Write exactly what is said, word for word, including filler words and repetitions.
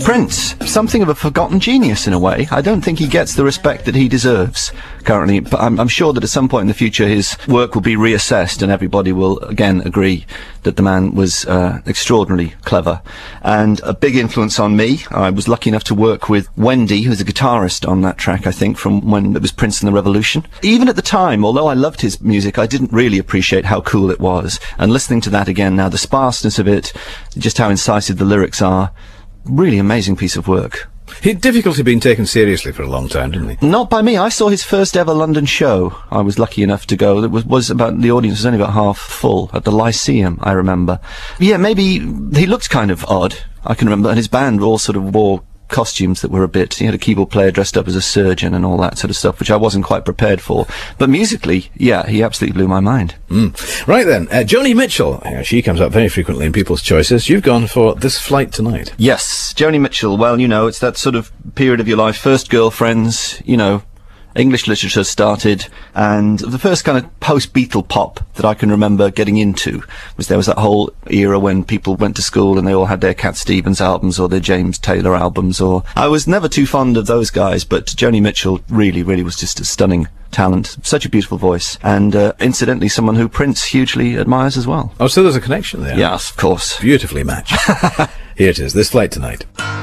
Prince, something of a forgotten genius in a way. I don't think he gets the respect that he deserves currently, but I'm, I'm sure that at some point in the future his work will be reassessed and everybody will again agree that the man was uh, extraordinarily clever and a big influence on me. I was lucky enough to work with Wendy, who's a guitarist on that track, I think, from when it was Prince and the Revolution. Even at the time, although I loved his music, I didn't really appreciate how cool it was. And listening to that again now, the sparseness of it, just how incisive the lyrics are, really amazing piece of work. He'd difficulty being taken seriously for a long time, didn't he? Not by me. I saw his first ever London show. I was lucky enough to go. It was, was about, the audience was only about half full at the Lyceum, I remember. Yeah, maybe he looked kind of odd, I can remember, and his band all sort of wore costumes that were a bit, he had a keyboard player dressed up as a surgeon and all that sort of stuff, which I wasn't quite prepared for. But musically, yeah, he absolutely blew my mind. Mm. Right then, uh, Joni Mitchell, uh, she comes up very frequently in people's choices. You've gone for This Flight Tonight. Yes, Joni Mitchell, well, you know, it's that sort of period of your life, first girlfriends, you know, English literature started, and the first kind of post-Beatle pop that I can remember getting into was there was that whole era when people went to school and they all had their Cat Stevens albums or their James Taylor albums, or I was never too fond of those guys, but Joni Mitchell really, really was just a stunning talent, such a beautiful voice, and uh, incidentally someone who Prince hugely admires as well. Oh, so there's a connection there. Yes, of course. Beautifully matched. Here it is, This Flight Tonight.